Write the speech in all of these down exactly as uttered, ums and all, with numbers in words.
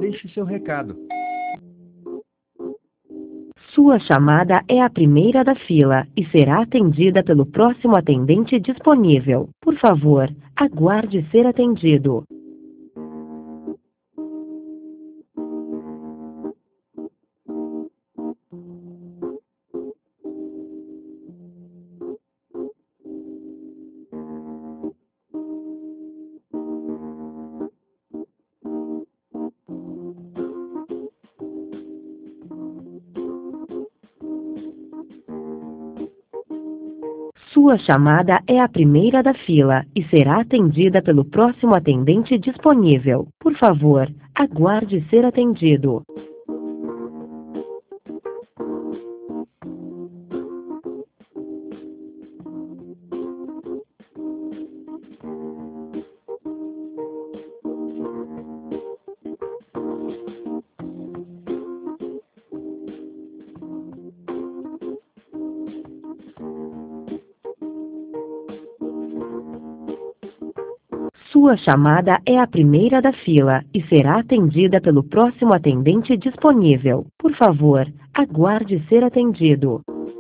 Deixe seu recado. Sua chamada é a primeira da fila e será atendida pelo próximo atendente disponível. Por favor, aguarde ser atendido. Sua chamada é a primeira da fila e será atendida pelo próximo atendente disponível. Por favor, aguarde ser atendido. Sua chamada é a primeira da fila e será atendida pelo próximo atendente disponível. Por favor, aguarde ser atendido.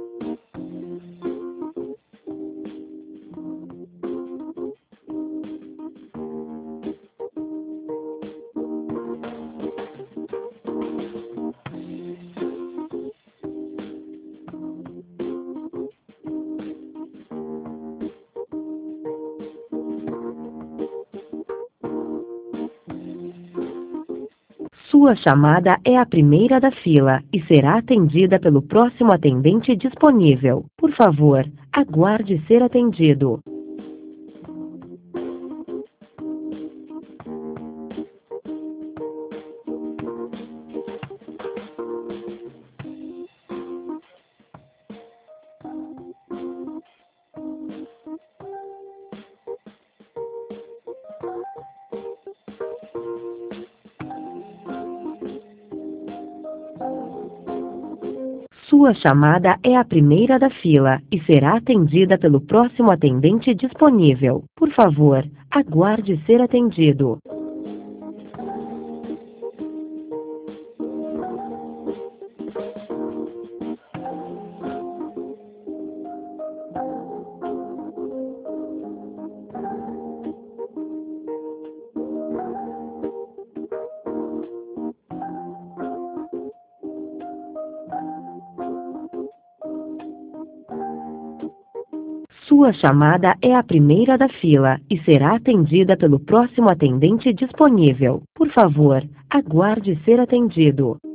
Sua chamada é a primeira da fila e será atendida pelo próximo atendente disponível. Por favor, aguarde ser atendido. Sua chamada é a primeira da fila e será atendida pelo próximo atendente disponível. Por favor, aguarde ser atendido. Sua chamada é a primeira da fila e será atendida pelo próximo atendente disponível. Por favor, aguarde ser atendido.